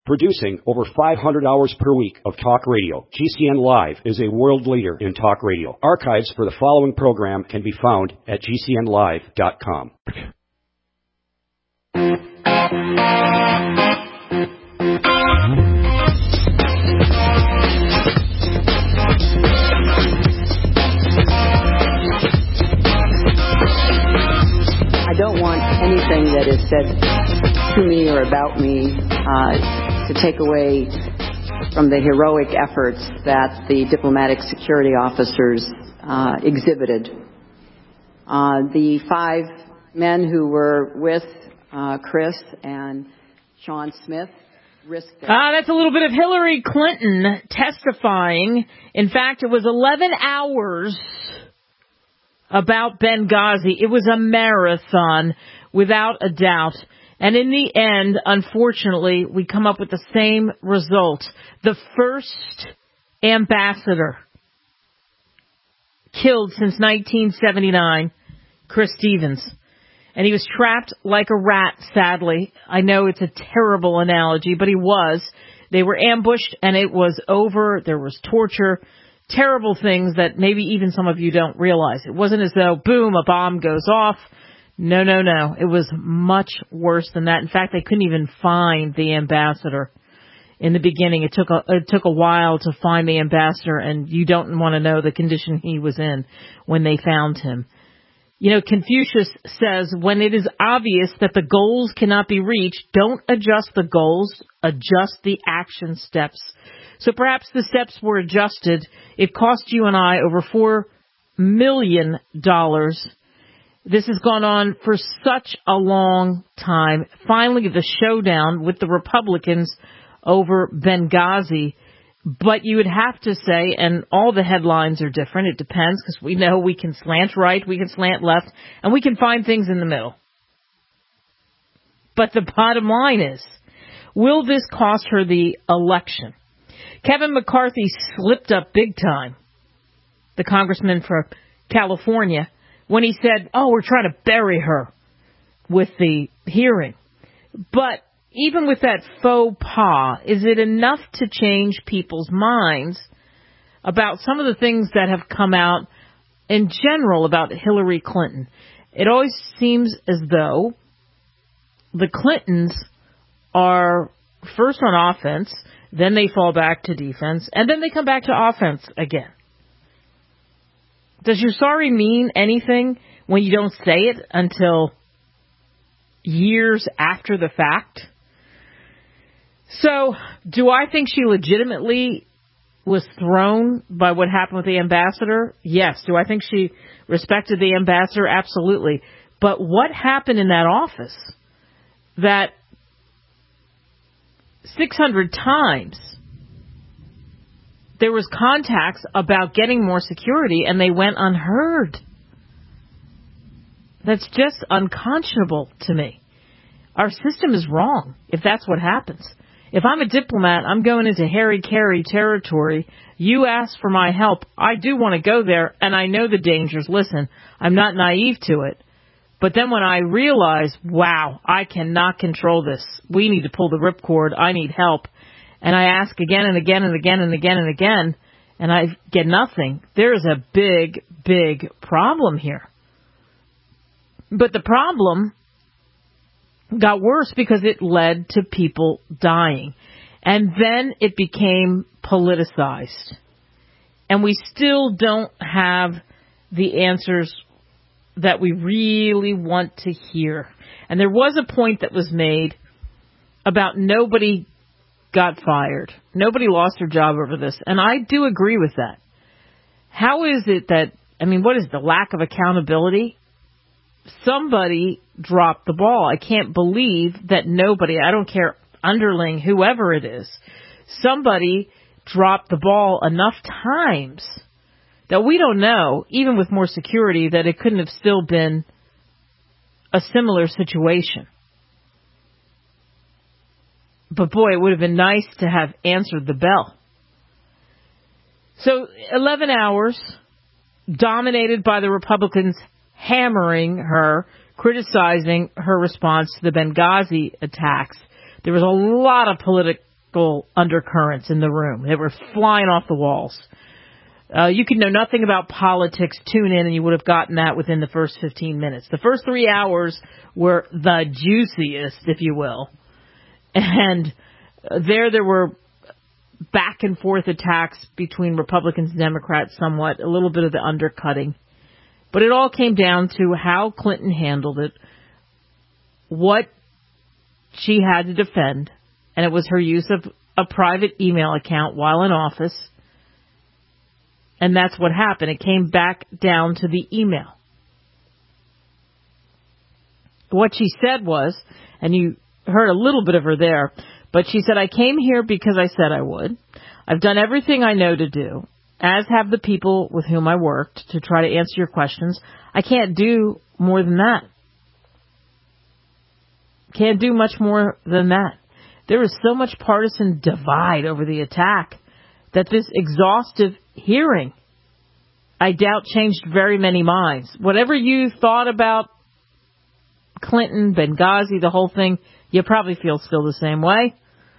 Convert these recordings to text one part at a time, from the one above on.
Producing over 500 hours per week of talk radio, GCN Live is a world leader in talk radio. Archives for the following program can be found at GCNlive.com. I don't want anything that is said to me or about me to take away from the heroic efforts that the diplomatic security officers exhibited. The 5 men who were with Chris and Sean Smith risked their... That's a little bit of Hillary Clinton testifying. In fact, it was 11 hours about Benghazi. It was a marathon, without a doubt. And in the end, unfortunately, we come up with the same result. The first ambassador killed since 1979, Chris Stevens. And he was trapped like a rat, sadly. I know it's a terrible analogy, but he was. They were ambushed, and it was over. There was torture. Terrible things that maybe even some of you don't realize. It wasn't as though, boom, a bomb goes off. No. It was much worse than that. In fact, they couldn't even find the ambassador in the beginning. It took a while to find the ambassador, and you don't want to know the condition he was in when they found him. You know, Confucius says, when it is obvious that the goals cannot be reached, don't adjust the goals, adjust the action steps. So perhaps the steps were adjusted. It cost you and I over $4 million. This has gone on for such a long time. Finally, the showdown with the Republicans over Benghazi. But you would have to say, and all the headlines are different. It depends, because we know we can slant right, we can slant left, and we can find things in the middle. But the bottom line is, will this cost her the election? Kevin McCarthy slipped up big time, the congressman for California, when he said, we're trying to bury her with the hearing. But even with that faux pas, is it enough to change people's minds about some of the things that have come out in general about Hillary Clinton? It always seems as though the Clintons are first on offense, then they fall back to defense, and then they come back to offense again. Does your sorry mean anything when you don't say it until years after the fact? So, do I think she legitimately was thrown by what happened with the ambassador? Yes. Do I think she respected the ambassador? Absolutely. But what happened in that office that 600 times there was contacts about getting more security and they went unheard? That's just unconscionable to me. Our system is wrong if that's what happens. If I'm a diplomat, I'm going into Harry-Carry territory. You ask for my help. I do want to go there, and I know the dangers. Listen, I'm not naive to it. But then when I realize, wow, I cannot control this. We need to pull the ripcord. I need help. And I ask again and again and again and again and again, and I get nothing. There is a big, big problem here. But the problem got worse because it led to people dying. And then it became politicized. And we still don't have the answers that we really want to hear. And there was a point that was made about nobody got fired. Nobody lost their job over this. And I do agree with that. How is it that, what is the lack of accountability? Somebody dropped the ball. I can't believe that nobody, I don't care, underling, whoever it is, somebody dropped the ball enough times that we don't know, even with more security, that it couldn't have still been a similar situation. But boy, it would have been nice to have answered the bell. So 11 hours dominated by the Republicans hammering her, criticizing her response to the Benghazi attacks. There was a lot of political undercurrents in the room. They were flying off the walls. You could know nothing about politics, tune in, and you would have gotten that within the first 15 minutes. The first 3 hours were the juiciest, if you will. And there were back and forth attacks between Republicans and Democrats somewhat, a little bit of the undercutting. But it all came down to how Clinton handled it, what she had to defend, and it was her use of a private email account while in office. And that's what happened. It came back down to the email. What she said was, and you heard a little bit of her there, but she said, I came here because I said I would. I've done everything I know to do, as have the people with whom I worked, to try to answer your questions. I can't do more than that. Can't do much more than that. There is so much partisan divide over the attack that this exhaustive hearing, I doubt, changed very many minds. Whatever you thought about Clinton, Benghazi, the whole thing, you probably feel still the same way.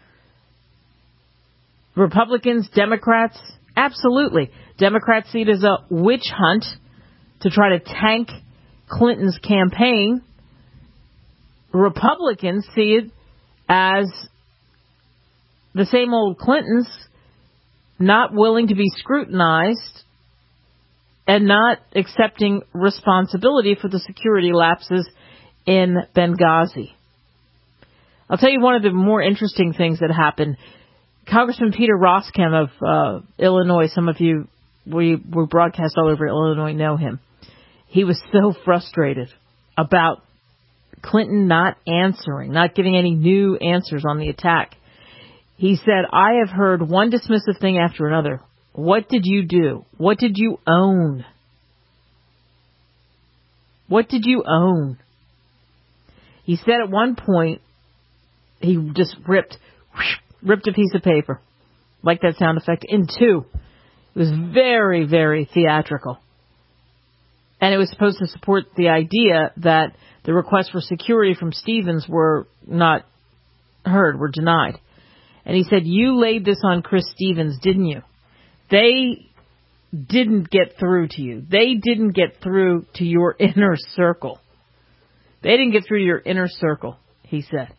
Republicans, Democrats, absolutely. Democrats see it as a witch hunt to try to tank Clinton's campaign. Republicans see it as the same old Clintons, not willing to be scrutinized and not accepting responsibility for the security lapses in Benghazi. I'll tell you one of the more interesting things that happened. Congressman Peter Roskam of Illinois, some of you, we broadcast all over Illinois, know him. He was so frustrated about Clinton not answering, not giving any new answers on the attack. He said, I have heard one dismissive thing after another. What did you do? What did you own? What did you own? He said at one point, he just ripped a piece of paper, like that sound effect, in two. It was very, very theatrical. And it was supposed to support the idea that the requests for security from Stevens were not heard, were denied. And he said, you laid this on Chris Stevens, didn't you? They didn't get through to you. They didn't get through to your inner circle. They didn't get through to your inner circle, he said.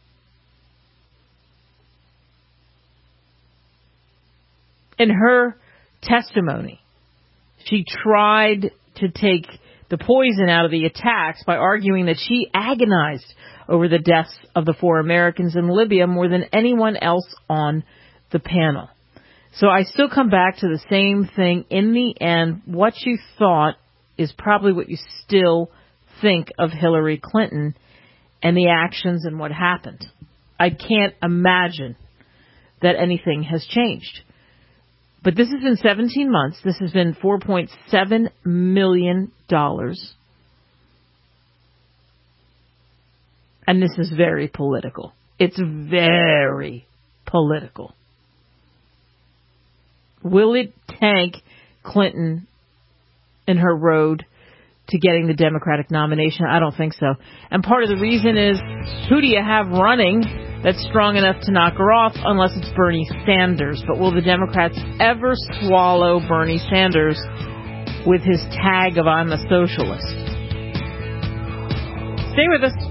In her testimony, she tried to take the poison out of the attacks by arguing that she agonized over the deaths of the 4 Americans in Libya more than anyone else on the panel. So I still come back to the same thing. In the end, what you thought is probably what you still think of Hillary Clinton and the actions and what happened. I can't imagine that anything has changed. But this has been 17 months. This has been $4.7 million. And this is very political. It's very political. Will it tank Clinton in her road to getting the Democratic nomination? I don't think so. And part of the reason is, who do you have running that's strong enough to knock her off, unless it's Bernie Sanders? But will the Democrats ever swallow Bernie Sanders with his tag of I'm a socialist? Stay with us.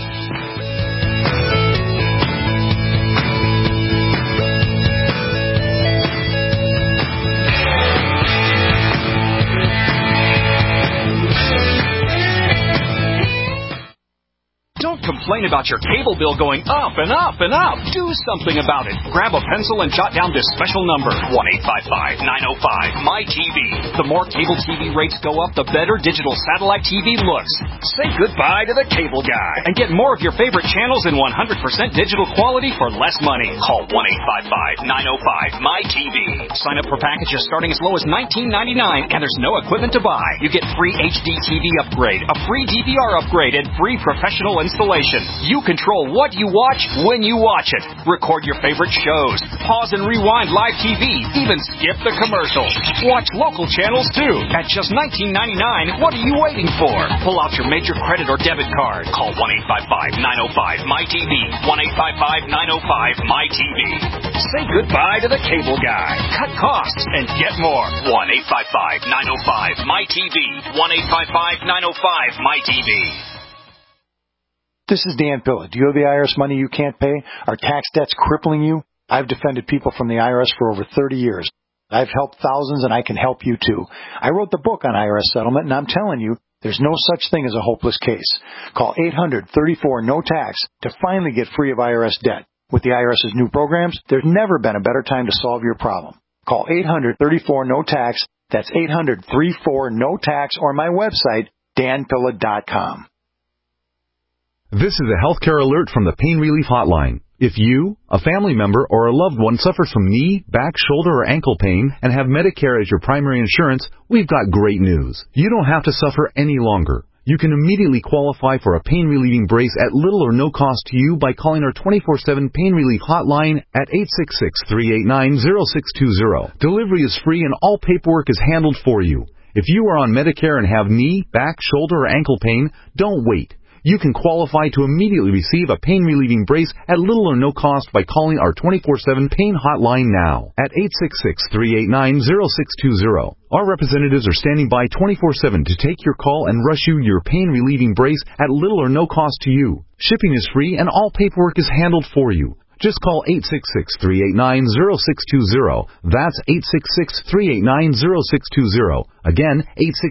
Complain about your cable bill going up and up and up. Do something about it. Grab a pencil and jot down this special number, 1-855-905-MY-TV. The more cable TV rates go up, the better digital satellite TV looks. Say goodbye to the cable guy and get more of your favorite channels in 100% digital quality for less money. Call 1-855-905-MY-TV. Sign up for packages starting as low as $19.99, and there's no equipment to buy. You get free HD TV upgrade, a free DVR upgrade, and free professional installation. station. You control what you watch when you watch it. Record your favorite shows. Pause and rewind live TV. Even skip the commercials. Watch local channels, too. At just $19.99, what are you waiting for? Pull out your major credit or debit card. Call 1-855-905-MyTV. 1-855-905-MyTV. Say goodbye to the cable guy. Cut costs and get more. 1-855-905-MyTV. 1-855-905-MyTV. This is Dan Pilla. Do you have the IRS money you can't pay? Are tax debts crippling you? I've defended people from the IRS for over 30 years. I've helped thousands, and I can help you too. I wrote the book on IRS settlement, and I'm telling you, there's no such thing as a hopeless case. Call 800-34-NO-TAX to finally get free of IRS debt. With the IRS's new programs, there's never been a better time to solve your problem. Call 800-34-NO-TAX. That's 800-34-NO-TAX, or my website, danpilla.com. This is a healthcare alert from the Pain Relief Hotline. If you, a family member, or a loved one suffers from knee, back, shoulder, or ankle pain and have Medicare as your primary insurance, we've got great news. You don't have to suffer any longer. You can immediately qualify for a pain-relieving brace at little or no cost to you by calling our 24/7 Pain Relief Hotline at 866-389-0620. Delivery is free and all paperwork is handled for you. If you are on Medicare and have knee, back, shoulder, or ankle pain, don't wait. You can qualify to immediately receive a pain-relieving brace at little or no cost by calling our 24/7 Pain Hotline now at 866-389-0620. Our representatives are standing by 24/7 to take your call and rush you your pain-relieving brace at little or no cost to you. Shipping is free and all paperwork is handled for you. Just call 866-389-0620. That's 866-389-0620. Again,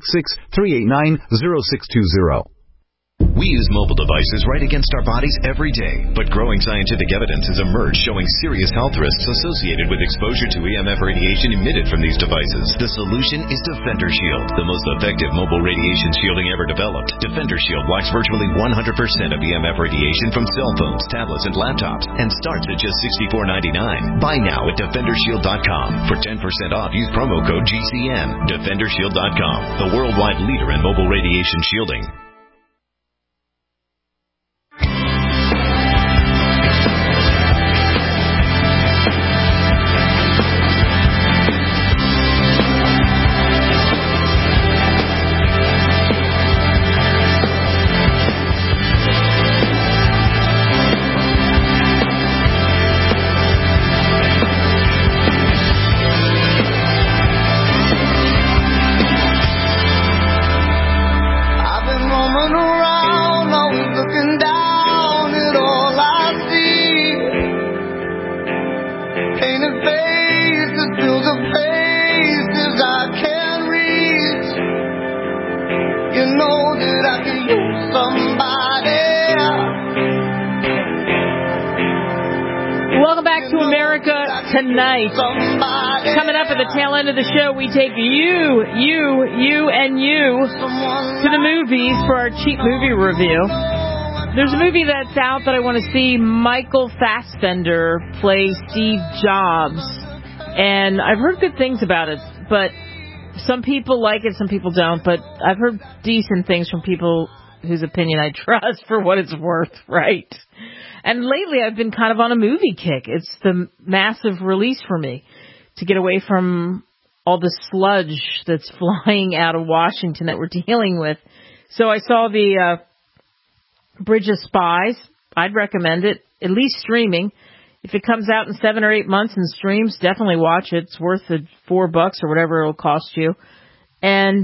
866-389-0620. We use mobile devices right against our bodies every day, but growing scientific evidence has emerged showing serious health risks associated with exposure to EMF radiation emitted from these devices. The solution is Defender Shield, the most effective mobile radiation shielding ever developed. Defender Shield blocks virtually 100% of EMF radiation from cell phones, tablets, and laptops, and starts at just $64.99. Buy now at DefenderShield.com. For 10% off, use promo code GCN. DefenderShield.com, the worldwide leader in mobile radiation shielding. Welcome back to America Tonight. Coming up at the tail end of the show, we take you, and you to the movies for our cheap movie review. There's a movie that's out that I want to see. Michael Fassbender play Steve Jobs. And I've heard good things about it, but some people like it, some people don't. But I've heard decent things from people whose opinion I trust for what it's worth, right? And lately I've been kind of on a movie kick. It's the massive release for me to get away from all the sludge that's flying out of Washington that we're dealing with. So I saw the Bridge of Spies. I'd recommend it, at least streaming. If it comes out in 7 or 8 months and streams, definitely watch it. It's worth the $4 or whatever it'll cost you. And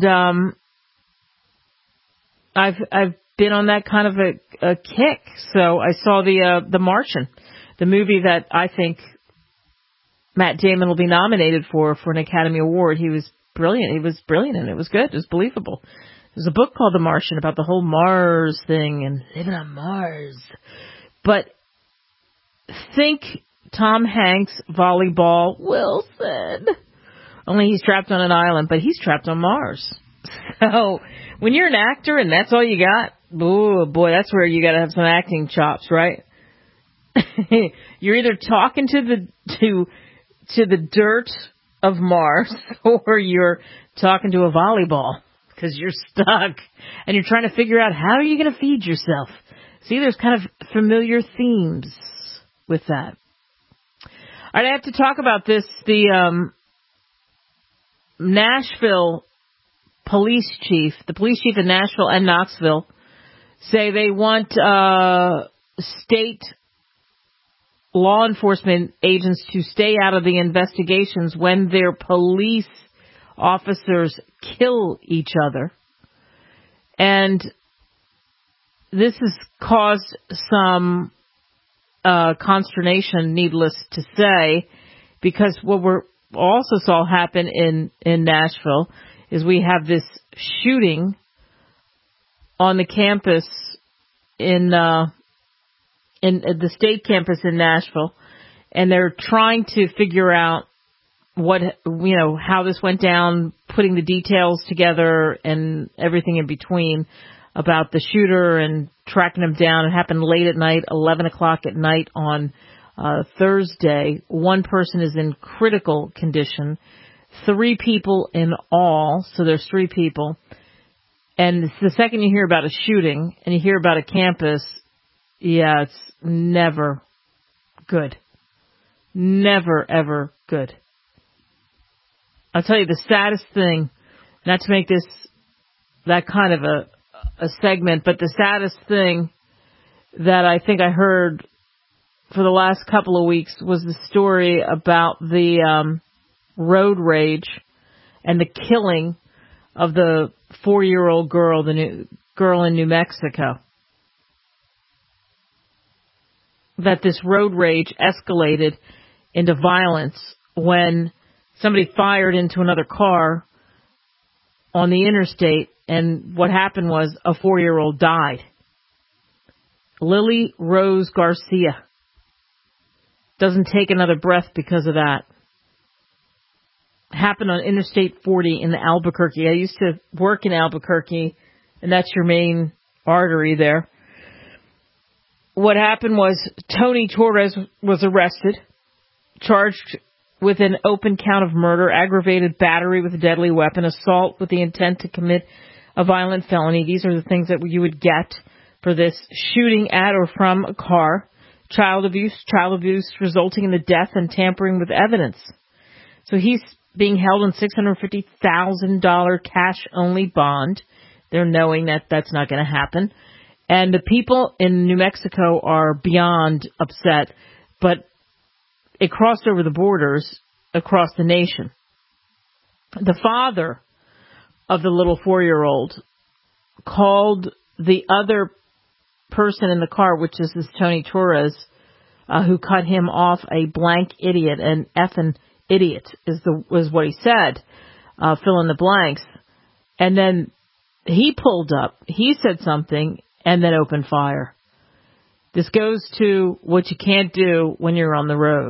I've been on that kind of a kick. So I saw the Martian, the movie that I think Matt Damon will be nominated for an Academy Award. He was brilliant. He was brilliant, and it was good. It was believable. There's a book called The Martian about the whole Mars thing and living on Mars. But think Tom Hanks, volleyball, Wilson. Only he's trapped on an island, but he's trapped on Mars. So when you're an actor and that's all you got, oh boy, that's where you got to have some acting chops, right? You're either talking to the dirt of Mars or you're talking to a volleyball because you're stuck and you're trying to figure out how are you going to feed yourself. See, there's kind of familiar themes with that. All right, I have to talk about this. The Nashville police chief, the police chief in Nashville and Knoxville, say they want state law enforcement agents to stay out of the investigations when their police officers kill each other. And this has caused some consternation, needless to say, because what we also saw happen in Nashville is we have this shooting on the campus in the state campus in Nashville, and they're trying to figure out how this went down, putting the details together and everything in between about the shooter and tracking him down. It happened late at night, 11 o'clock at night on Thursday. One person is in critical condition. 3 people in all, so there's 3 people. And it's the second you hear about a shooting and you hear about a campus, yeah, it's never good. Never, ever good. I'll tell you the saddest thing, not to make this that kind of a segment, but the saddest thing that I think I heard for the last couple of weeks was the story about the road rage and the killing of the 4-year-old girl, girl in New Mexico. That this road rage escalated into violence when somebody fired into another car on the interstate, and what happened was a 4-year-old died. Lily Rose Garcia doesn't take another breath because of that. Happened on Interstate 40 in Albuquerque. I used to work in Albuquerque, and that's your main artery there. What happened was Tony Torres was arrested, charged with an open count of murder, aggravated battery with a deadly weapon, assault with the intent to commit a violent felony. These are the things that you would get for this shooting at or from a car. Child abuse resulting in the death and tampering with evidence. So he's being held on $650,000 cash-only bond. They're knowing that that's not going to happen. And the people in New Mexico are beyond upset, but it crossed over the borders across the nation. The father of the little 4-year-old called the other person in the car, which is this Tony Torres, who cut him off, a blank idiot, an effing idiot was what he said, fill in the blanks. And then he pulled up, he said something, and then opened fire. This goes to what you can't do when you're on the road.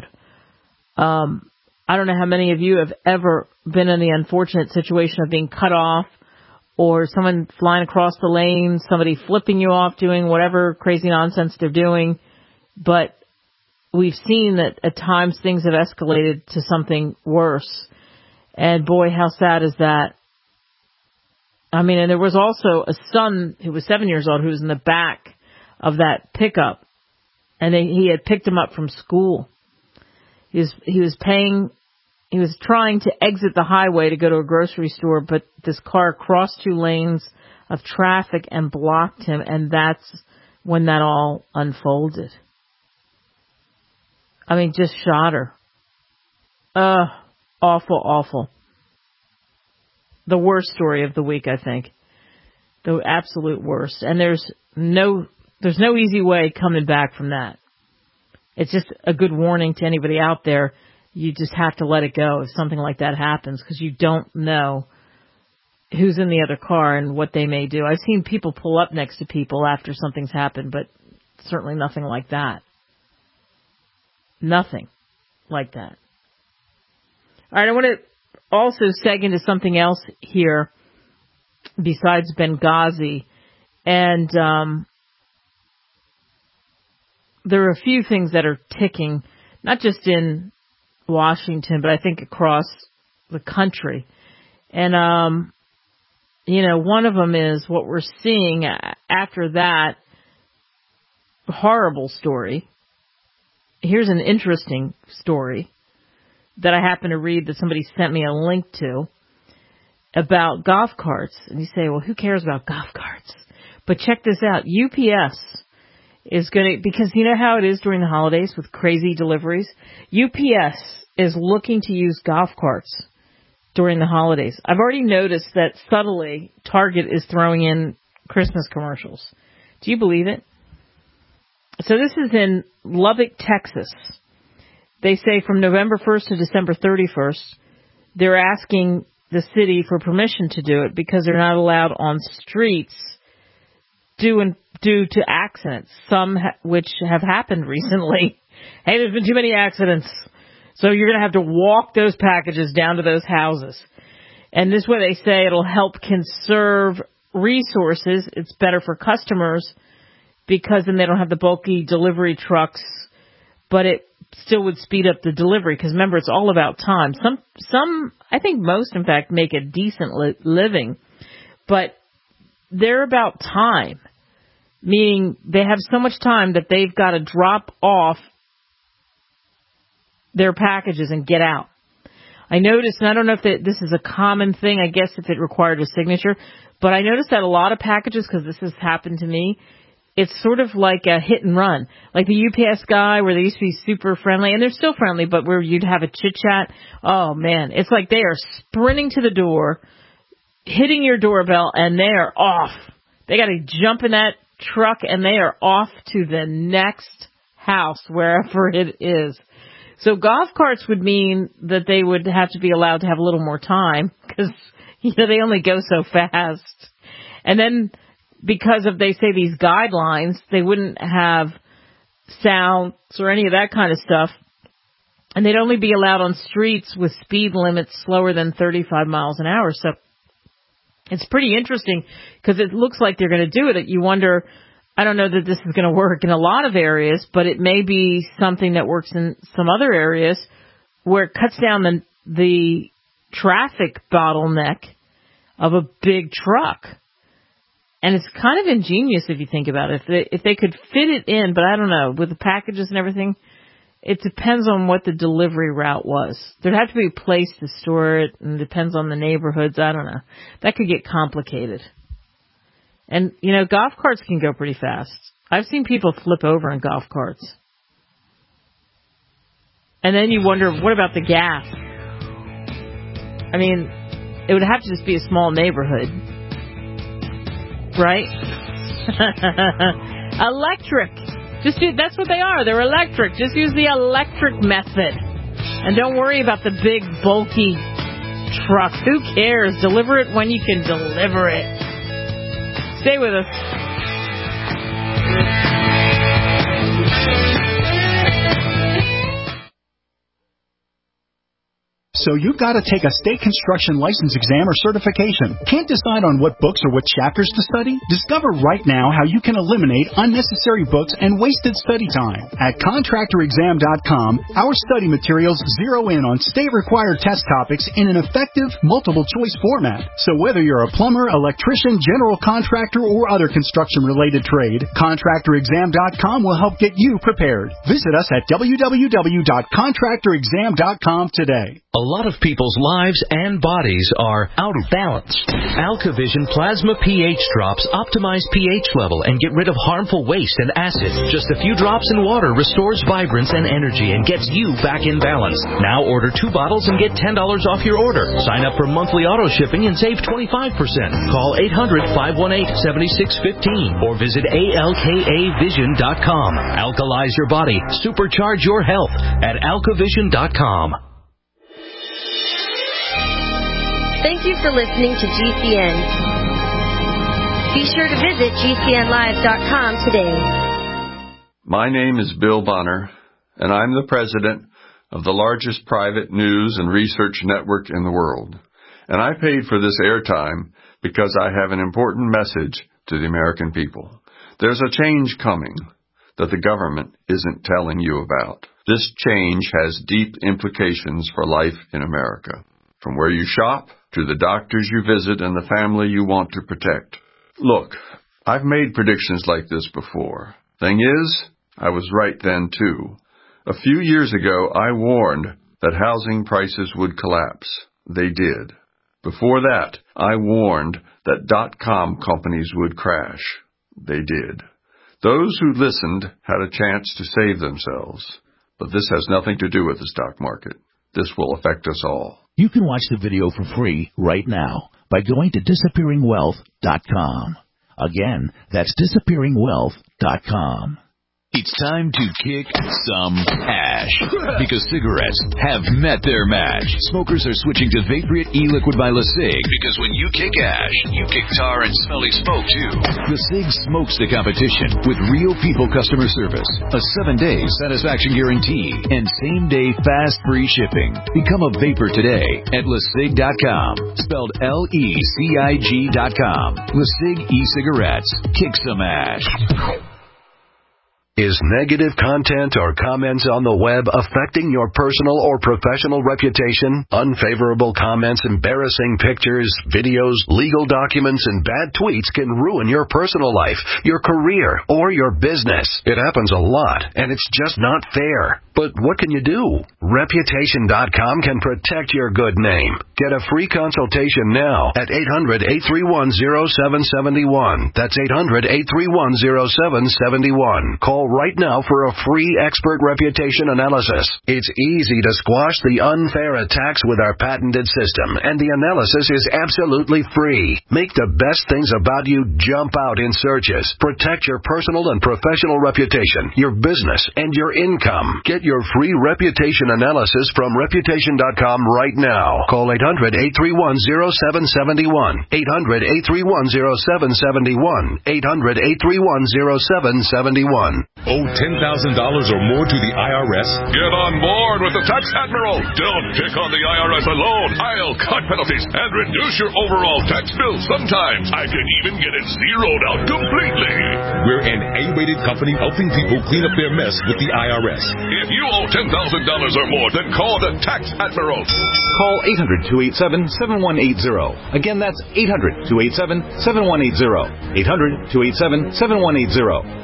I don't know how many of you have ever been in the unfortunate situation of being cut off, or someone flying across the lane, somebody flipping you off, doing whatever crazy nonsense they're doing. But we've seen that at times things have escalated to something worse. And boy, how sad is that? I mean, and there was also a son who was 7 years old who was in the back of that pickup. And he had picked him up from school. He was trying to exit the highway to go to a grocery store, but this car crossed 2 lanes of traffic and blocked him, and that's when that all unfolded. I mean, just shot her. Awful, awful. The worst story of the week, I think. The absolute worst. And there's no easy way coming back from that. It's just a good warning to anybody out there. You just have to let it go if something like that happens, because you don't know who's in the other car and what they may do. I've seen people pull up next to people after something's happened, but certainly nothing like that. Nothing like that. All right, I want to also seg into something else here besides Benghazi. And there are a few things that are ticking, not just in Washington, but I think across the country. And, one of them is what we're seeing after that horrible story. Here's an interesting story that I happened to read that somebody sent me a link to about golf carts. And you say, well, who cares about golf carts? But check this out. UPS is going to, because you know how it is during the holidays with crazy deliveries? UPS is looking to use golf carts during the holidays. I've already noticed that subtly Target is throwing in Christmas commercials. Do you believe it? So this is in Lubbock, Texas. They say from November 1st to December 31st, they're asking the city for permission to do it because they're not allowed on streets due to accidents, some which have happened recently. Hey, there's been too many accidents. So you're going to have to walk those packages down to those houses. And this way they say it'll help conserve resources. It's better for customers because then they don't have the bulky delivery trucks, but it still would speed up the delivery because remember, it's all about time. Some, I think most, in fact, make a decent living, but they're about time, meaning they have so much time that they've got to drop off their packages and get out. I noticed, and I don't know if this is a common thing, I guess if it required a signature, but I noticed that a lot of packages, because this has happened to me, it's sort of like a hit and run. Like the UPS guy where they used to be super friendly, and they're still friendly, but where you'd have a chit-chat. Oh, man. It's like they are sprinting to the door, hitting your doorbell, and they are off. They got to jump in that truck, and they are off to the next house, wherever it is. So golf carts would mean that they would have to be allowed to have a little more time because, they only go so fast. And then because of, they say, these guidelines, they wouldn't have sounds or any of that kind of stuff. And they'd only be allowed on streets with speed limits slower than 35 miles an hour. So it's pretty interesting because it looks like they're going to do it. You wonder, I don't know that this is going to work in a lot of areas, but it may be something that works in some other areas where it cuts down the traffic bottleneck of a big truck. And it's kind of ingenious if you think about it. If they could fit it in, but I don't know, with the packages and everything, it depends on what the delivery route was. There'd have to be a place to store it, and it depends on the neighborhoods. I don't know. That could get complicated. And, golf carts can go pretty fast. I've seen people flip over in golf carts. And then you wonder, what about the gas? I mean, it would have to just be a small neighborhood. Right? Electric. That's what they are. They're electric. Just use the electric method. And don't worry about the big, bulky truck. Who cares? Deliver it when you can deliver it. Stay with us. So you've got to take a state construction license exam or certification. Can't decide on what books or what chapters to study? Discover right now how you can eliminate unnecessary books and wasted study time. At contractorexam.com, our study materials zero in on state-required test topics in an effective, multiple-choice format. So whether you're a plumber, electrician, general contractor, or other construction-related trade, contractorexam.com will help get you prepared. Visit us at www.contractorexam.com today. A lot of people's lives and bodies are out of balance. AlkaVision Plasma pH drops optimize pH level and get rid of harmful waste and acid. Just a few drops in water restores vibrance and energy and gets you back in balance. Now order 2 bottles and get $10 off your order. Sign up for monthly auto shipping and save 25%. Call 800-518-7615 or visit alkavision.com. Alkalize your body. Supercharge your health at alkavision.com. Thank you for listening to GCN. Be sure to visit GCNlive.com today. My name is Bill Bonner, and I'm the president of the largest private news and research network in the world. And I paid for this airtime because I have an important message to the American people. There's a change coming that the government isn't telling you about. This change has deep implications for life in America, from where you shop to the doctors you visit and the family you want to protect. Look, I've made predictions like this before, Thing is, I was right then, too. A few years ago, I warned that housing prices would collapse. They did. Before that, I warned that .com companies would crash. They did. Those who listened had a chance to save themselves. But this has nothing to do with the stock market. This will affect us all. You can watch the video for free right now by going to disappearingwealth.com. Again, that's disappearingwealth.com. It's time to kick some ash, because cigarettes have met their match. Smokers are switching to Vaporite e-liquid by LeSig, because when you kick ash, you kick tar and smelly smoke too. LeSig smokes the competition with real people customer service, a 7-day satisfaction guarantee, and same-day fast free shipping. Become a vapor today at LeSig.com, spelled LECIG.com. LeSig e-cigarettes. Kick some ash. Is negative content or comments on the web affecting your personal or professional reputation? Unfavorable comments, embarrassing pictures, videos, legal documents, and bad tweets can ruin your personal life, your career, or your business. It happens a lot, and it's just not fair. But what can you do? Reputation.com can protect your good name. Get a free consultation now at 800-831-0771. That's 800-831-0771. Call right now for a free expert reputation analysis. It's easy to squash the unfair attacks with our patented system, and the analysis is absolutely free. Make the best things about you jump out in searches. Protect your personal and professional reputation, your business, and your income. Get your free reputation analysis from Reputation.com right now. Call 800-831-0771. 800-831-0771. 800-831-0771. Owe $10,000 or more to the IRS? Get on board with the Tax Admiral. Don't pick on the IRS alone. I'll cut penalties and reduce your overall tax bill. Sometimes I can even get it zeroed out completely. We're an A-rated company helping people clean up their mess with the IRS. If you owe $10,000 or more, then call the Tax Admiral. Call 800-287-7180. Again, that's 800-287-7180. 800-287-7180.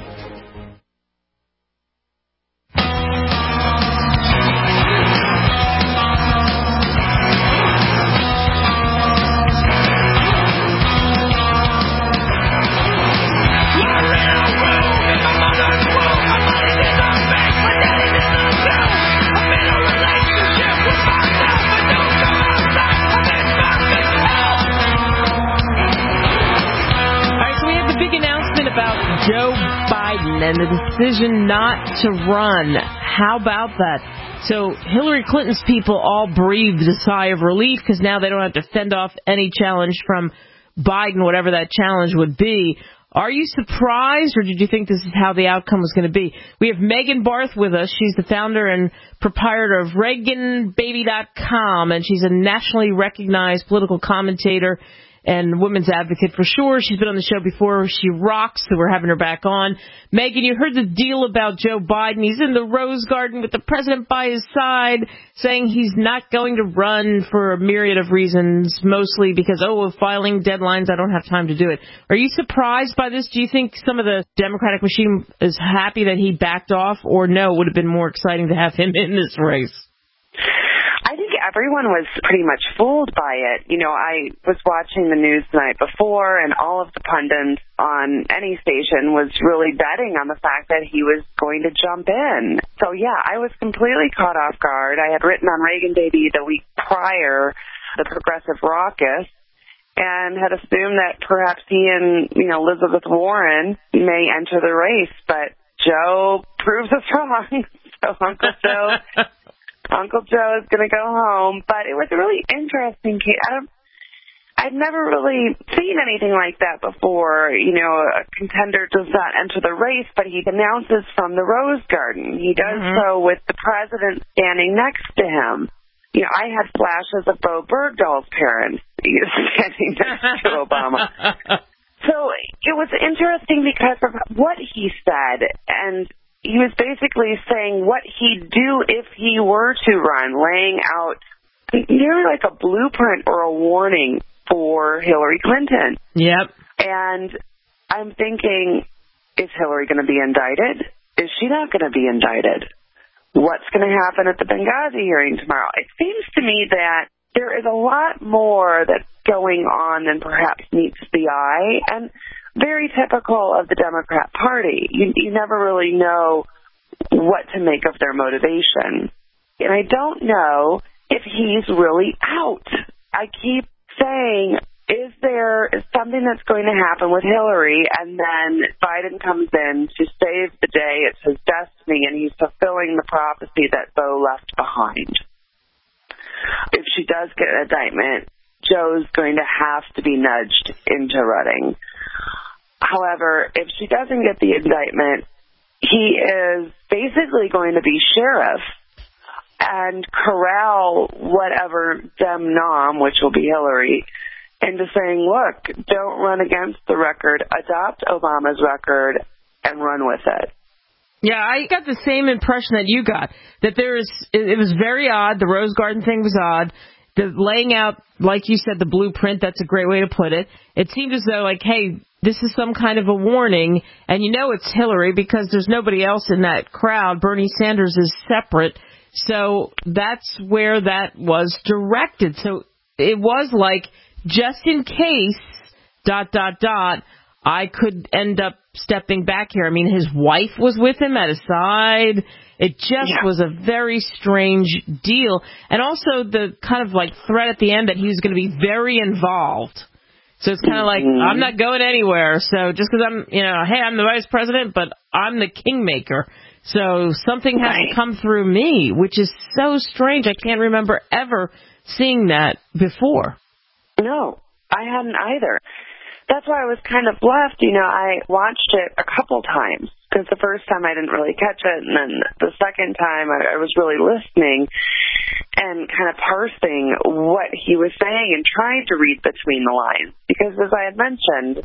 And the decision not to run. How about that? So Hillary Clinton's people all breathed a sigh of relief because now they don't have to fend off any challenge from Biden, whatever that challenge would be. Are you surprised, or did you think this is how the outcome was going to be? We have Megan Barth with us. She's the founder and proprietor of ReaganBaby.com, and she's a nationally recognized political commentator and women's advocate for sure. She's been on the show before. She rocks, so we're having her back on. Megan, you heard the deal about Joe Biden. He's in the Rose Garden with the president by his side, saying he's not going to run for a myriad of reasons, mostly because, of filing deadlines, I don't have time to do it. Are you surprised by this? Do you think some of the Democratic machine is happy that he backed off, or no, it would have been more exciting to have him in this race? I think everyone was pretty much fooled by it. You know, I was watching the news the night before, and all of the pundits on any station was really betting on the fact that he was going to jump in. So, yeah, I was completely caught off guard. I had written on Reagan Baby the week prior, the Progressive Raucous, and had assumed that perhaps he and, Elizabeth Warren may enter the race. But Joe proves us wrong. So Uncle Joe is going to go home. But it was a really interesting case. I'd never really seen anything like that before. A contender does not enter the race, but he announces from the Rose Garden. He does so with the president standing next to him. I had flashes of Bo Bergdahl's parents standing next to Obama. So it was interesting because of what he said, and he was basically saying what he'd do if he were to run, laying out nearly like a blueprint or a warning for Hillary Clinton. Yep. And I'm thinking, Is Hillary going to be indicted? Is she not going to be indicted? What's going to happen at the Benghazi hearing tomorrow? It seems to me that there is a lot more that's going on than perhaps meets the eye, and very typical of the Democrat Party. You never really know what to make of their motivation. And I don't know if he's really out. I keep saying, is there something that's going to happen with Hillary, and then Biden comes in to save the day? It's his destiny, and he's fulfilling the prophecy that Beau left behind. If she does get an indictment, Joe's going to have to be nudged into running. However, if she doesn't get the indictment, he is basically going to be sheriff and corral whatever Dem nom, which will be Hillary, into saying, look, don't run against the record, adopt Obama's record, and run with it. Yeah, I got the same impression that you got, that it was very odd. The Rose Garden thing was odd. The laying out, like you said, the blueprint, that's a great way to put it. It seemed as though, like, hey, this is some kind of a warning, and you know it's Hillary because there's nobody else in that crowd. Bernie Sanders is separate. So that's where that was directed. So it was like, just in case, ... I could end up stepping back here. I mean, his wife was with him at his side. It just was a very strange deal. And also the kind of like threat at the end that he was going to be very involved. So it's kind of like, I'm not going anywhere. So just because I'm, hey, I'm the vice president, but I'm the kingmaker. So something has to come through me, which is so strange. I can't remember ever seeing that before. No, I hadn't either. That's why I was kind of left. I watched it a couple times because the first time I didn't really catch it, and then the second time I was really listening and kind of parsing what he was saying and trying to read between the lines. Because as I had mentioned,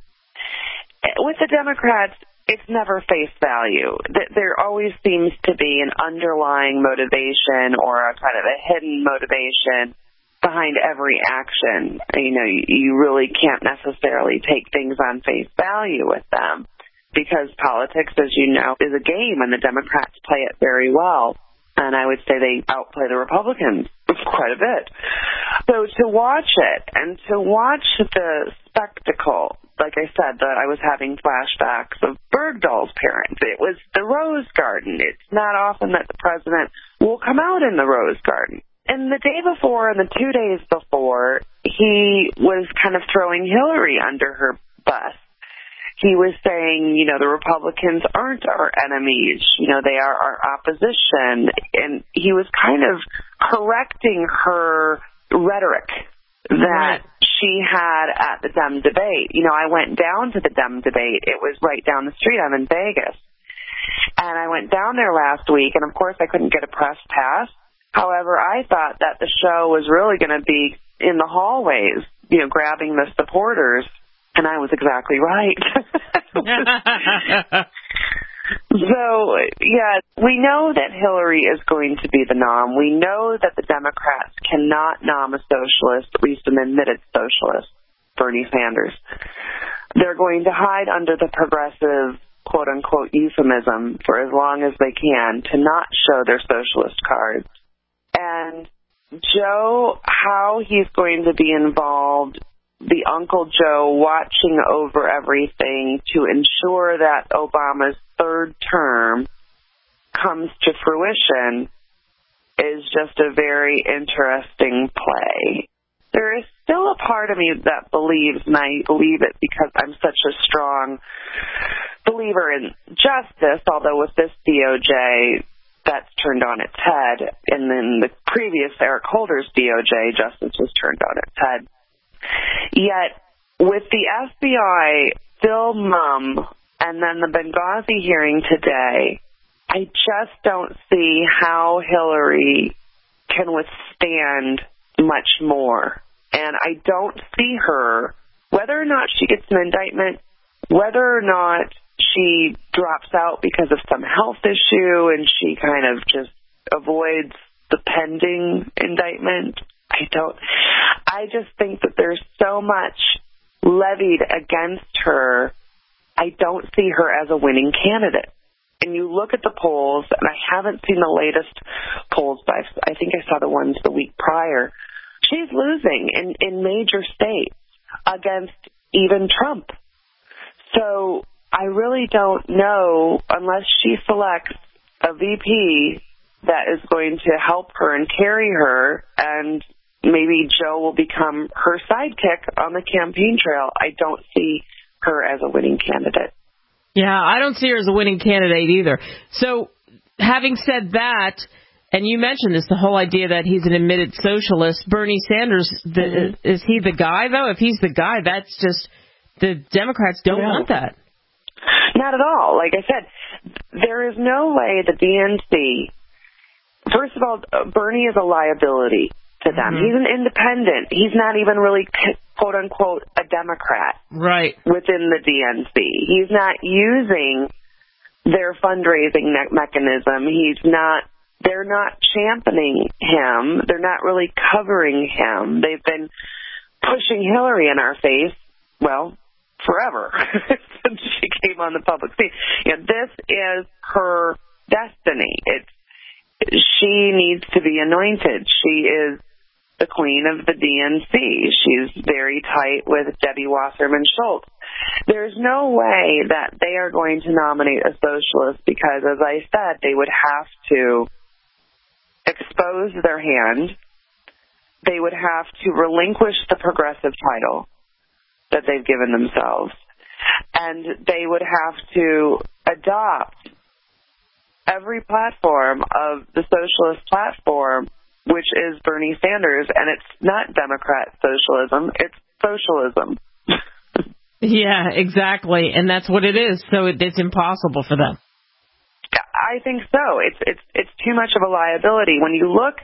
with the Democrats, it's never face value. There always seems to be an underlying motivation or a kind of a hidden motivation behind every action. You really can't necessarily take things on face value with them because politics, as you know, is a game, and the Democrats play it very well. And I would say they outplay the Republicans quite a bit. So to watch it and to watch the spectacle, like I said, that I was having flashbacks of Bergdahl's parents. It was the Rose Garden. It's not often that the president will come out in the Rose Garden. And the day before and the 2 days before, he was kind of throwing Hillary under her bus. He was saying, the Republicans aren't our enemies. They are our opposition. And he was kind of correcting her rhetoric that she had at the Dem debate. I went down to the Dem debate. It was right down the street. I'm in Vegas. And I went down there last week, and of course I couldn't get a press pass. However, I thought that the show was really going to be in the hallways, grabbing the supporters, and I was exactly right. So, we know that Hillary is going to be the nom. We know that the Democrats cannot nom a socialist, at least an admitted socialist, Bernie Sanders. They're going to hide under the progressive, quote-unquote, euphemism for as long as they can to not show their socialist cards. And Joe, how he's going to be involved, the Uncle Joe watching over everything to ensure that Obama's third term comes to fruition is just a very interesting play. There is still a part of me that believes, and I believe it because I'm such a strong believer in justice, although with this DOJ, that's turned on its head. And then the previous Eric Holder's DOJ, justice was turned on its head. Yet, with the FBI still mum, and then the Benghazi hearing today, I just don't see how Hillary can withstand much more. And I don't see her, whether or not she gets an indictment, whether or not she drops out because of some health issue and she kind of just avoids the pending indictment. I just think that there's so much levied against her I don't see her as a winning candidate. And you look at the polls, and I haven't seen the latest polls, but I think I saw the ones the week prior. She's losing in major states against even Trump. So I really don't know, unless she selects a VP that is going to help her and carry her, and maybe Joe will become her sidekick on the campaign trail. I don't see her as a winning candidate. Yeah, I don't see her as a winning candidate either. So, having said that, and you mentioned this, the whole idea that he's an admitted socialist, Bernie Sanders, is he the guy, though? If he's the guy, that's just, the Democrats don't want that. Not at all. Like I said, there is no way the DNC, first of all, Bernie is a liability to them. He's an independent. He's not even really, quote unquote, a Democrat. Right. Within the DNC. He's not using their fundraising mechanism. They're not championing him. They're not really covering him. They've been pushing Hillary in our face, well, forever, since she came on the public scene. This is her destiny. She needs to be anointed. She is the queen of the DNC. She's very tight with Debbie Wasserman Schultz. There's no way that they are going to nominate a socialist because, as I said, they would have to expose their hand. They would have to relinquish the progressive title that they've given themselves. And they would have to adopt every platform of the socialist platform, which is Bernie Sanders, and it's not Democrat socialism, it's socialism. Yeah, exactly, and that's what it is, so it's impossible for them. I think so. It's too much of a liability. When you look,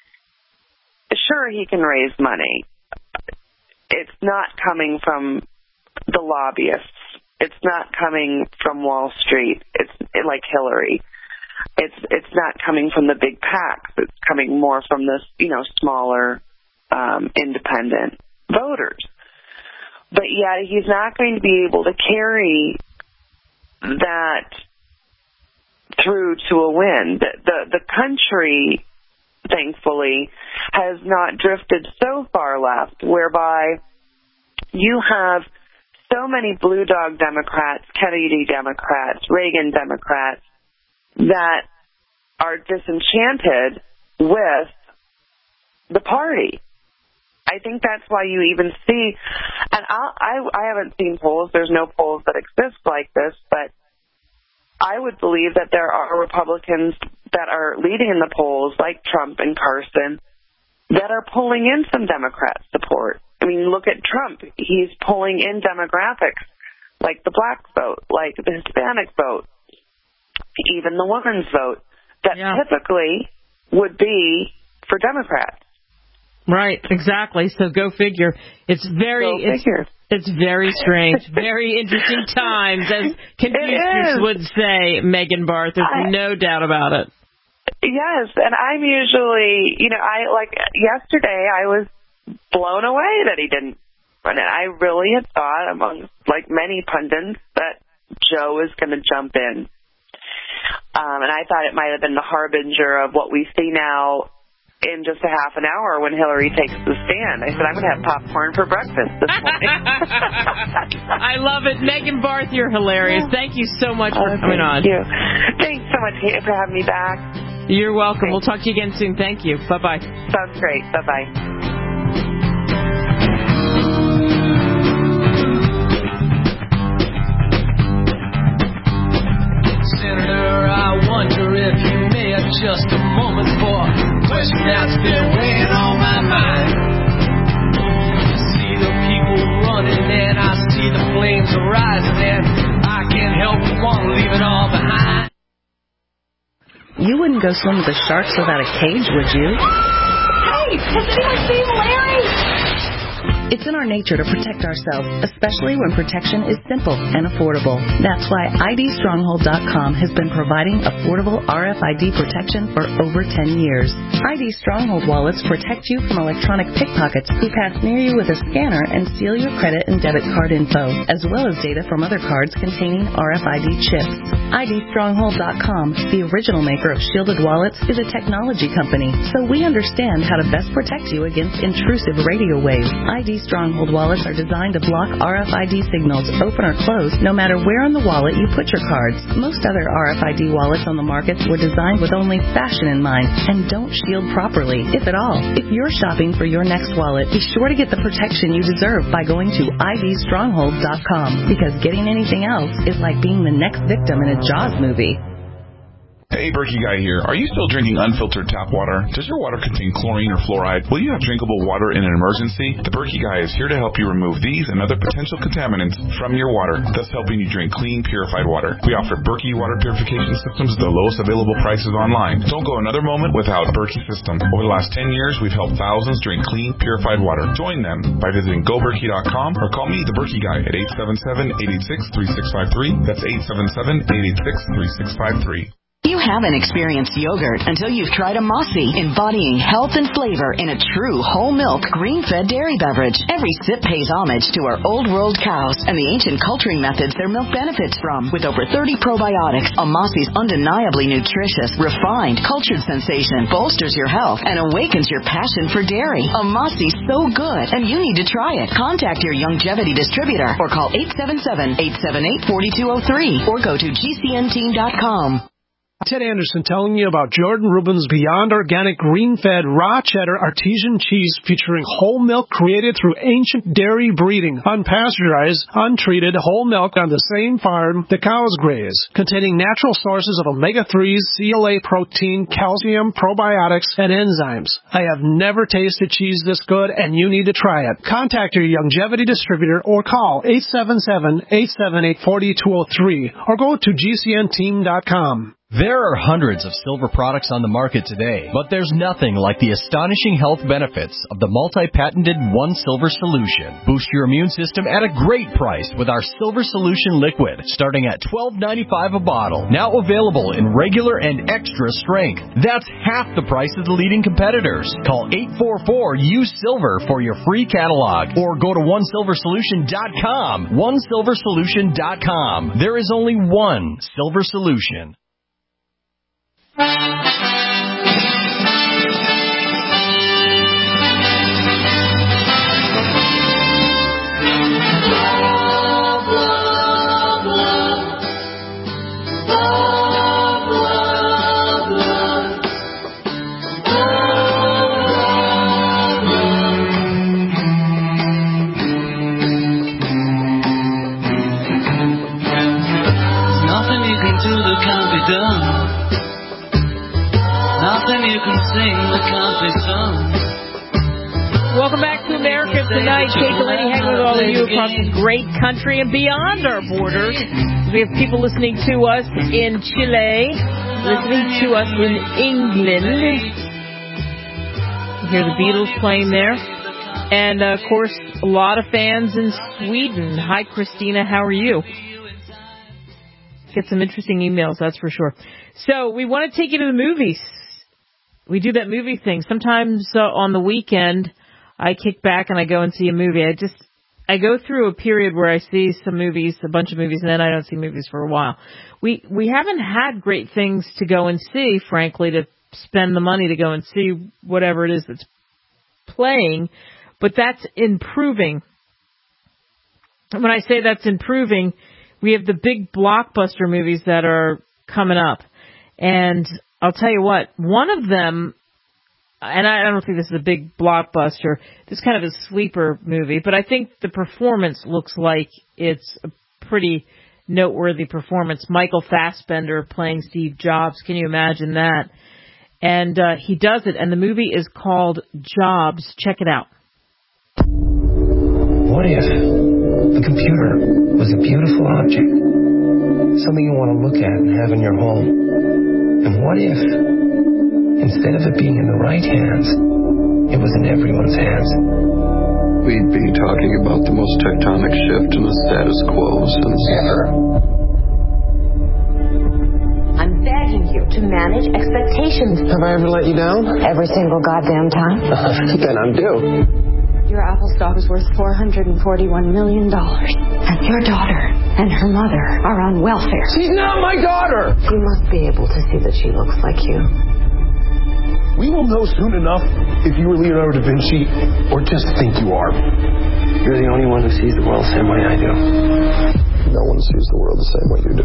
sure, he can raise money. It's not coming from the lobbyists. It's not coming from Wall Street. It's like Hillary. It's not coming from the big PACs. It's coming more from the smaller independent voters. But yet he's not going to be able to carry that through to a win. The country, thankfully, has not drifted so far left, whereby you have so many blue dog Democrats, Kennedy Democrats, Reagan Democrats, that are disenchanted with the party. I think that's why you even see, and I haven't seen polls, there's no polls that exist like this, but I would believe that there are Republicans that are leading in the polls, like Trump and Carson, that are pulling in some Democrat support. I mean, look at Trump. He's pulling in demographics like the black vote, like the Hispanic vote, even the women's vote, that typically would be for Democrats. Right, exactly. So go figure. It's very strange, very interesting times, as Confucius would say, Megan Barth. There's no doubt about it. Yes, and I'm usually, yesterday I was blown away that he didn't run it. I really had thought, among many pundits, that Joe was going to jump in. And I thought it might have been the harbinger of what we see now in just a half an hour when Hillary takes the stand. I said, I'm going to have popcorn for breakfast this morning. I love it. Megan Barth, you're hilarious. Thank you so much for coming on. Thank you. Thanks so much for having me back. You're welcome. We'll talk to you again soon. Thank you. Bye-bye. Sounds great. Bye-bye. Just a moment for a question that's been weighing on my mind. I see the people running and I see the flames rising and I can't help but want to leave it all behind. You wouldn't go swim with the sharks without a cage, would you? Hey, has anyone seen Larry? It's in our nature to protect ourselves, especially when protection is simple and affordable. That's why IDStronghold.com has been providing affordable RFID protection for over 10 years. ID Stronghold wallets protect you from electronic pickpockets who pass near you with a scanner and steal your credit and debit card info, as well as data from other cards containing RFID chips. IDStronghold.com, the original maker of shielded wallets, is a technology company, so we understand how to best protect you against intrusive radio waves. ID Stronghold wallets are designed to block RFID signals, open or close, no matter where on the wallet you put your cards. Most other RFID wallets on the market were designed with only fashion in mind and don't shield properly, if at all. If you're shopping for your next wallet, be sure to get the protection you deserve by going to IDStronghold.com, because getting anything else is like being the next victim in a Jaws movie. Hey, Berkey Guy here. Are you still drinking unfiltered tap water? Does your water contain chlorine or fluoride? Will you have drinkable water in an emergency? The Berkey Guy is here to help you remove these and other potential contaminants from your water, thus helping you drink clean, purified water. We offer Berkey water purification systems at the lowest available prices online. Don't go another moment without a Berkey system. Over the last 10 years, we've helped thousands drink clean, purified water. Join them by visiting GoBerkey.com or call me, the Berkey Guy, at 877-886-3653. That's 877-886-3653. You haven't experienced yogurt until you've tried a Mossy, embodying health and flavor in a true whole milk, green-fed dairy beverage. Every sip pays homage to our old world cows and the ancient culturing methods their milk benefits from. With over 30 probiotics, a Mossy's undeniably nutritious, refined, cultured sensation bolsters your health and awakens your passion for dairy. A Mossy's so good, and you need to try it. Contact your Youngevity distributor or call 877-878-4203 or go to GCNteam.com. Ted Anderson telling you about Jordan Rubin's Beyond Organic Green-Fed Raw Cheddar Artesian Cheese featuring whole milk created through ancient dairy breeding, unpasteurized, untreated whole milk on the same farm the cows graze, containing natural sources of omega-3s, CLA protein, calcium, probiotics, and enzymes. I have never tasted cheese this good, and you need to try it. Contact your Youngevity distributor or call 877-878-4203 or go to GCNteam.com. There are hundreds of silver products on the market today, but there's nothing like the astonishing health benefits of the multi-patented One Silver Solution. Boost your immune system at a great price with our Silver Solution Liquid, starting at $12.95 a bottle. Now available in regular and extra strength. That's half the price of the leading competitors. Call 844-USILVER for your free catalog, or go to OneSilverSolution.com. OneSilverSolution.com. There is only one Silver Solution. Nothing you can do that can't be done. Nothing you can sing that can't be sung. Welcome back to America Tonight. Kate Delaney hanging with all of you across this great country and beyond our borders. We have people listening to us in Chile, listening to us in England. You hear the Beatles playing there. And, of course, a lot of fans in Sweden. Hi, Christina. How are you? Get some interesting emails, that's for sure. So we want to take you to the movies. We do that movie thing. Sometimes on the weekend, I kick back and I go and see a movie. I go through a period where I see some movies, a bunch of movies, and then I don't see movies for a while. We haven't had great things to go and see, frankly, to spend the money to go and see whatever it is that's playing, but that's improving. When I say that's improving, we have the big blockbuster movies that are coming up. And I'll tell you what, one of them, and I don't think this is a big blockbuster, this is kind of a sleeper movie, but I think the performance looks like it's a pretty noteworthy performance. Michael Fassbender playing Steve Jobs. Can you imagine that? And he does it, and the movie is called Jobs. Check it out. What if the computer was a beautiful object, something you want to look at and have in your home? And what if, instead of it being in the right hands, it was in everyone's hands? we'd be talking about the most tectonic shift in the status quo since ever. I'm begging you to manage expectations. Have I ever let you down? Every single goddamn time. Then I'm due. Your Apple stock is worth $441 million. And your daughter and her mother are on welfare. She's not my daughter! You must be able to see that she looks like you. We will know soon enough if you were Leonardo da Vinci or just think you are. You're the only one who sees the world the same way I do. No one sees the world the same way you do.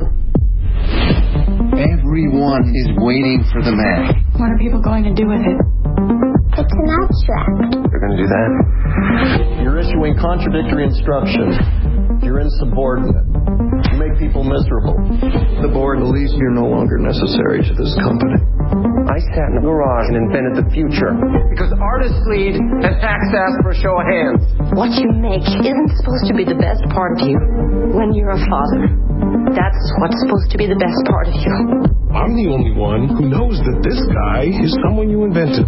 Everyone is waiting for the man. What are people going to do with it? It's an abstract. They're going to do that? You're issuing contradictory instructions. You're insubordinate. You make people miserable. The board believes you're no longer necessary to this company. I sat in a garage and invented the future. Because artists lead and hacks ask for a show of hands. What you make isn't supposed to be the best part of you when you're a father. That's what's supposed to be the best part of you. I'm the only one who knows that this guy is someone you invented.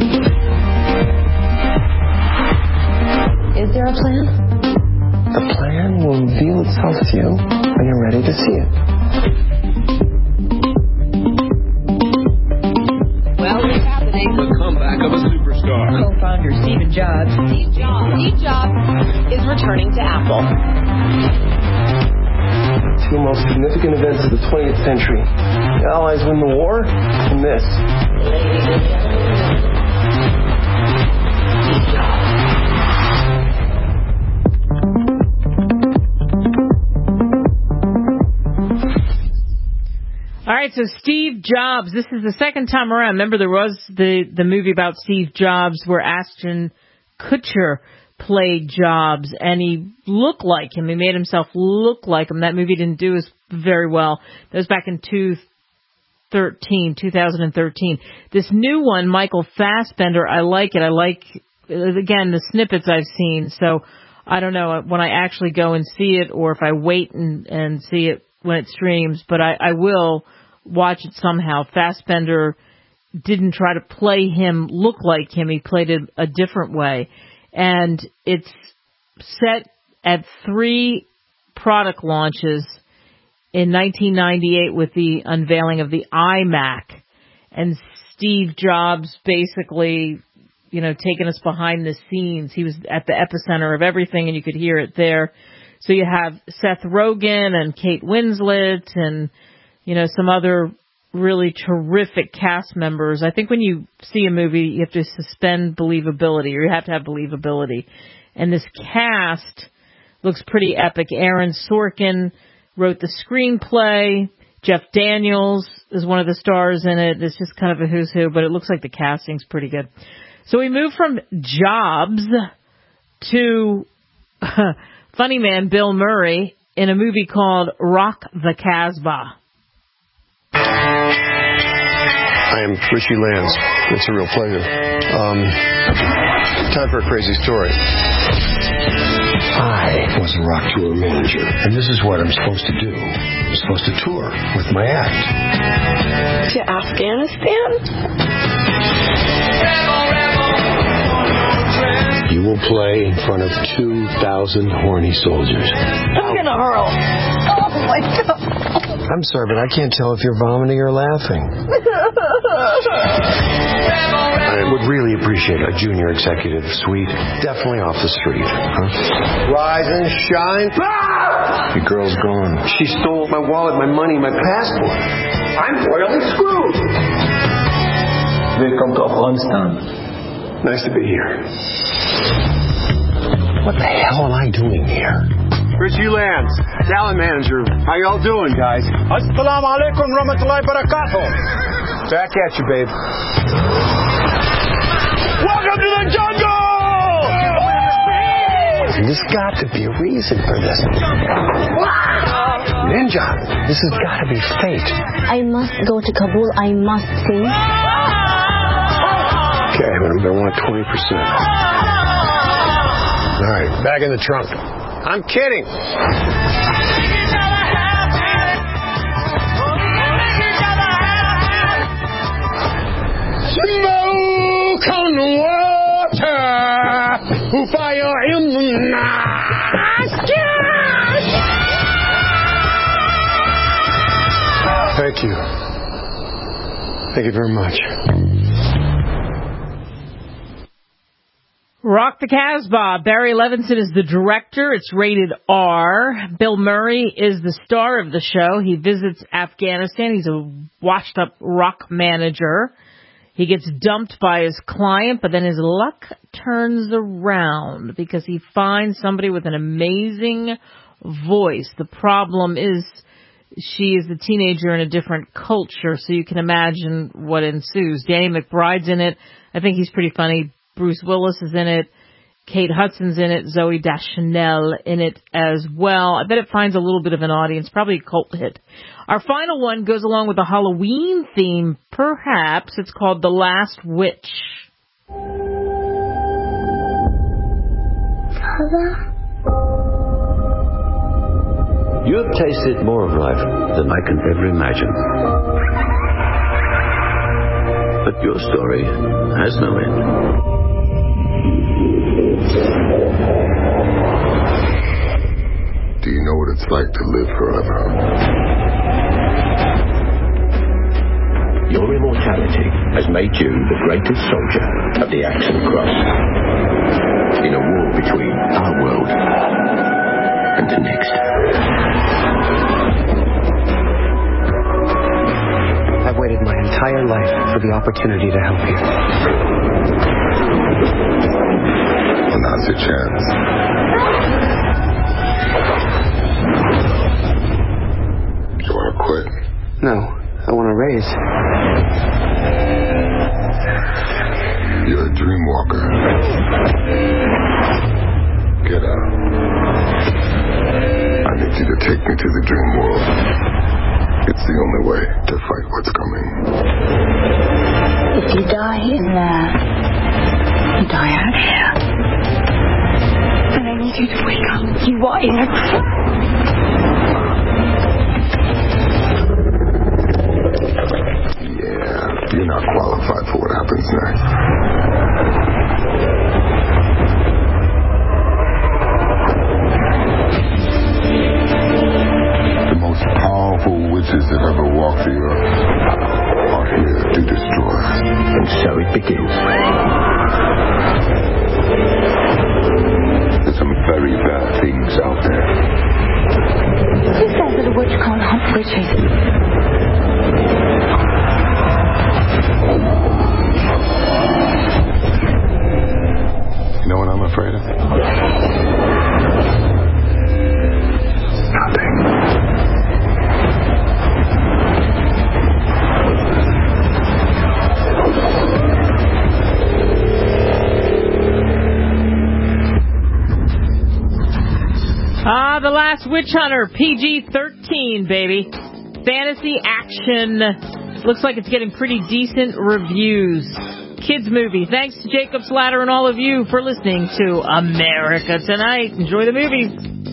Is there a plan? The plan will reveal itself to you when you're ready to see it. Well, what's happening? The comeback of a superstar. Co-founder Steve Jobs. Steve Jobs is returning to Apple. Two most significant events of the 20th century. The Allies win the war, and this. Ladies and gentlemen, Steve Jobs. All right, so Steve Jobs, this is the second time around. Remember, there was the movie about Steve Jobs where Ashton Kutcher played Jobs, and he looked like him. He made himself look like him. That movie didn't do as very well. That was back in 2013. This new one, Michael Fassbender, I like it. I like, again, the snippets I've seen. So I don't know when I actually go and see it or if I wait and see it when it streams, but I will watch it somehow. Fassbender didn't try to play him, look like him. He played it a different way. And it's set at 3 product launches in 1998 with the unveiling of the iMac. And Steve Jobs basically, taking us behind the scenes. He was at the epicenter of everything, and you could hear it there. So you have Seth Rogen and Kate Winslet and, some other really terrific cast members. I think when you see a movie, you have to suspend believability, or you have to have believability. And this cast looks pretty epic. Aaron Sorkin wrote the screenplay. Jeff Daniels is one of the stars in it. It's just kind of a who's who, but it looks like the casting's pretty good. So we move from Jobs to funny man Bill Murray in a movie called Rock the Casbah. I am Richie Lanz. It's a real pleasure. Time for a crazy story. I was a rock tour manager, and this is what I'm supposed to do. I'm supposed to tour with my act. To Afghanistan? You will play in front of 2,000 horny soldiers. I'm gonna hurl. Oh my God. I'm sorry, but I can't tell if you're vomiting or laughing. I would really appreciate a junior executive suite. Definitely off the street. Huh? Rise and shine. The girl's gone. She stole my wallet, my money, my passport. I'm royally screwed. Welcome to Afghanistan. Nice to be here. What the hell am I doing here? Richie Lanz, talent manager. How y'all doing, guys? Assalamu alaikum rahmatullahi barakatuh. Back at you, babe. Welcome to the jungle! There's got to be a reason for this. Ninja, this has got to be fate. I must go to Kabul. I must sing. Okay, but I'm going to want 20%. All right, back in the trunk. I'm kidding. Smoke on water, fire in Thank you. Thank you very much. Rock the Casbah. Barry Levinson is the director. It's rated R. Bill Murray is the star of the show. He visits Afghanistan. He's a washed-up rock manager. He gets dumped by his client, but then his luck turns around because he finds somebody with an amazing voice. The problem is she is a teenager in a different culture, so you can imagine what ensues. Danny McBride's in it. I think he's pretty funny. Bruce Willis is in it. Kate Hudson's in it. Zooey Deschanel in it as well. I bet it finds a little bit of an audience, probably a cult hit. Our final one goes along with the Halloween theme, perhaps. It's called The Last Witch. Father? You have tasted more of life than I can ever imagine. But your story has no end. Do you know what it's like to live forever? Your immortality has made you the greatest soldier of the Axe and Cross in a war between our world and the next. I've waited my entire life for the opportunity to help you. Well, now's your chance. You want to quit? No, I want to raise. You're a dream walker. Get out. I need you to take me to the dream world. It's the only way to fight what's coming. If you die in there, you die out here. And I need you to wake up. You are in a trap. Yeah, you're not qualified for what happens next. The most powerful witches that ever walked the earth are here to destroy. And so it begins. There's some very bad things out there. Who says that a witch can't hunt witches? You know what I'm afraid of? Nothing. The Last Witch Hunter, PG-13, baby. Fantasy action. Looks like it's getting pretty decent reviews. Kids movie. Thanks to Jacob's Ladder and all of you for listening to America Tonight. Enjoy the movies.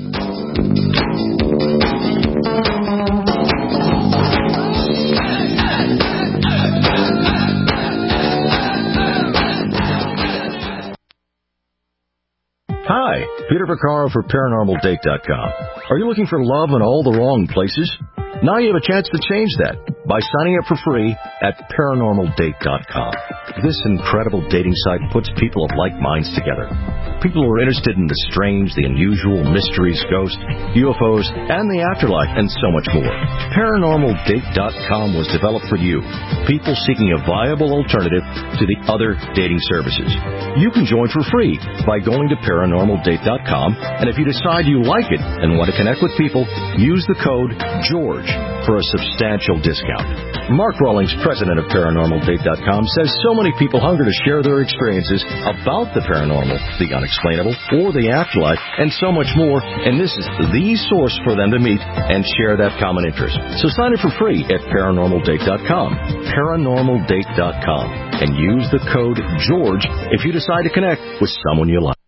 Hi, Peter Vaccaro for ParanormalDate.com. Are you looking for love in all the wrong places? Now you have a chance to change that by signing up for free at ParanormalDate.com. This incredible dating site puts people of like minds together. People who are interested in the strange, the unusual, mysteries, ghosts, UFOs, and the afterlife, and so much more. ParanormalDate.com was developed for you, people seeking a viable alternative to the other dating services. You can join for free by going to ParanormalDate.com, and if you decide you like it and want to connect with people, use the code GEORGE for a substantial discount. Mark Rawlings, president of ParanormalDate.com, says so many people hunger to share their experiences about the paranormal, the unexplainable, or the afterlife, and so much more, and this is the source for them to meet and share that common interest. So sign up for free at ParanormalDate.com, ParanormalDate.com, and use the code GEORGE if you decide to connect with someone you like.